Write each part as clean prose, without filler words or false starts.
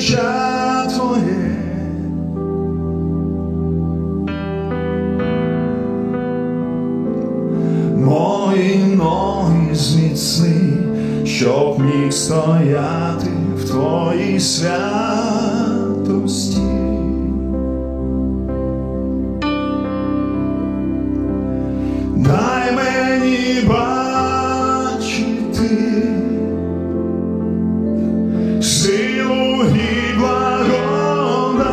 обличчя Твоє. Мої ноги зміцни, щоб міг стояти в Твоїй святості. Дай мені бачити силу і благодать.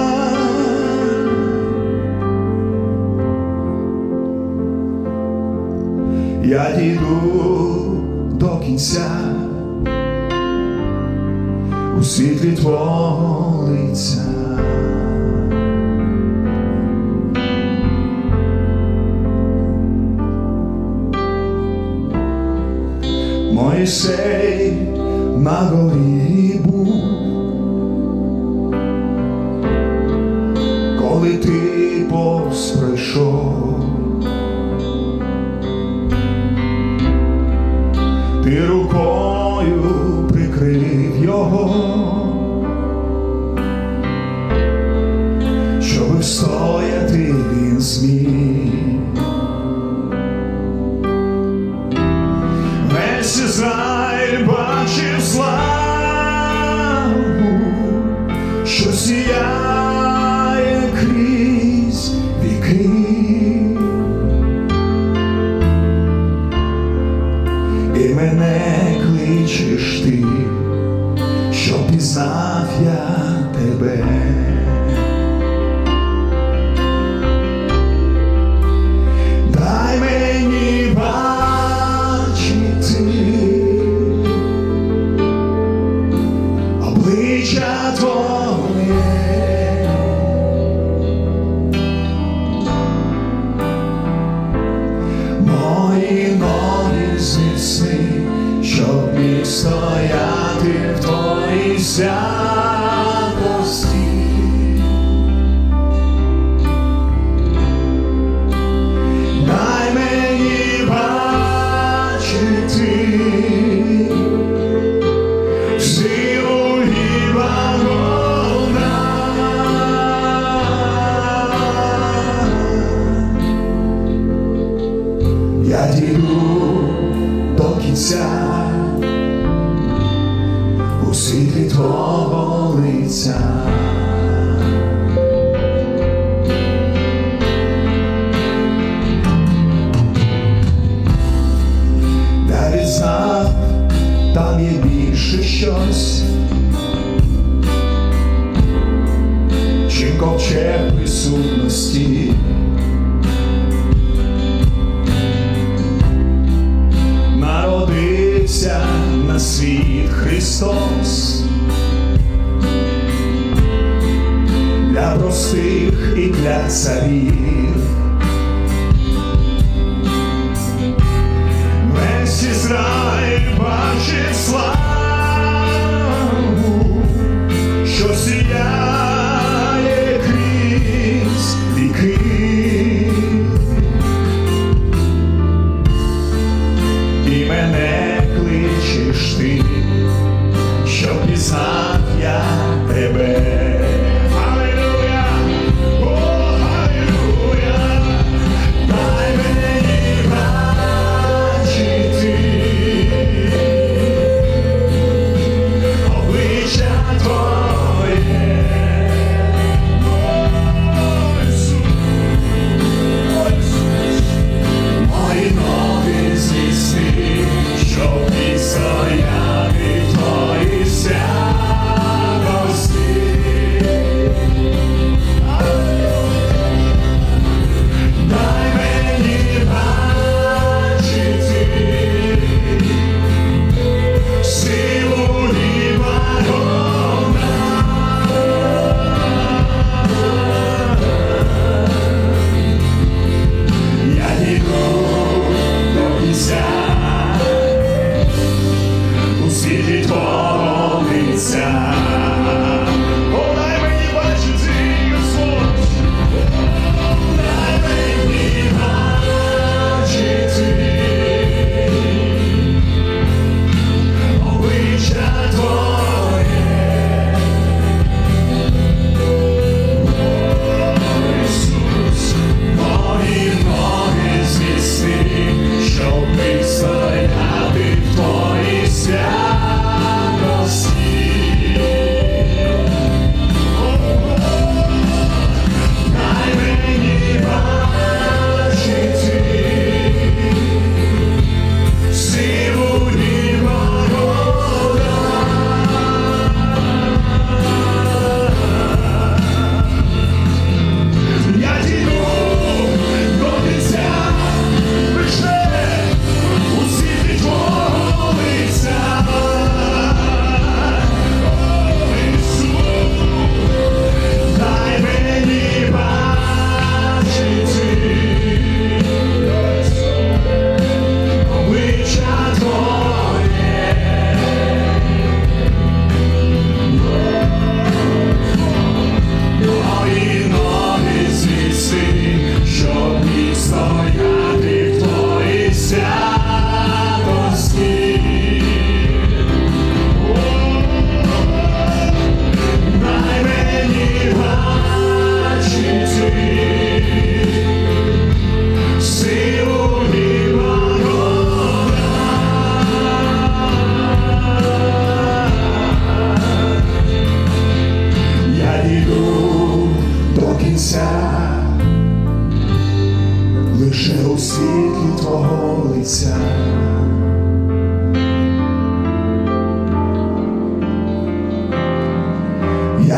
Я дійду до кінця у світлі Твого лиця. Мойсей на горі був, коли ти повз пройшов. Ти рукою прикрив його, щоби встояти він зміг. Весь Ізраїль бачив славу, що сіяє крізь віки. І мене кличеш ти, щоб пізнав я тебе. Дай мені бачити обличчя Твоє. Мої ноги зміцни, щоб міг стояти в Твоїй святості. Дай мені бачити силу і благодать. Я дійду до кінця у світлі Твого лиця. Давид знав, там є більше щось, чим ковчег присутності. Народився на світ Христос для простих і для царів. Весь Ізраїль бачить славу, що сіяє крізь віки. І мене кличеш ти, щоб пізнав я тебе. Алілуя, о, алілуя.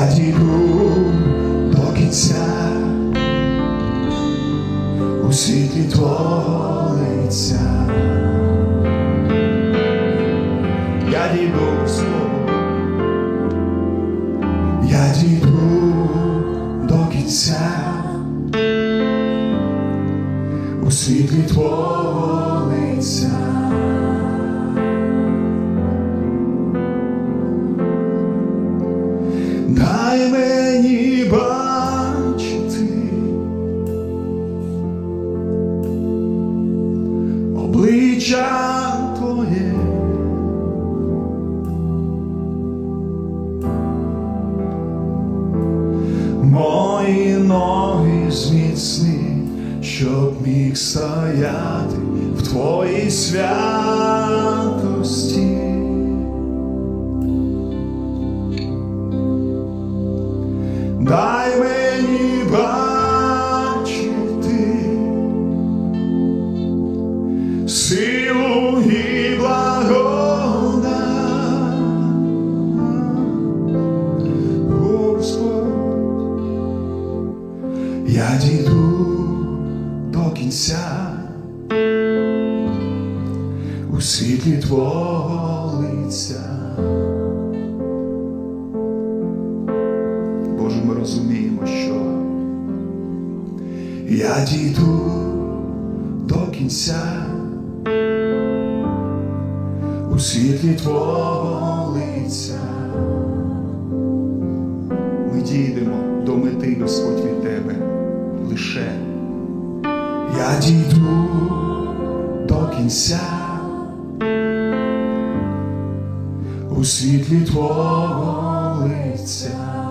Я дійду до кінця у світлі твого лиця. Я дійду свого, я дійду до кінця у світлі твого лиця. Дай мені бачити обличчя Твоє, мої ноги зміцни, щоб міг стояти в Твоїй святості. Дай мені бачити силу і благодать, Господь. Я дійду до кінця у світлі Твого лиця. Боже, ми розуміємо, що я дійду до кінця у світлі Твого лиця. Ми дійдемо до мети, Господь, від Тебе лише. Я дійду до кінця у світлі Твого лиця.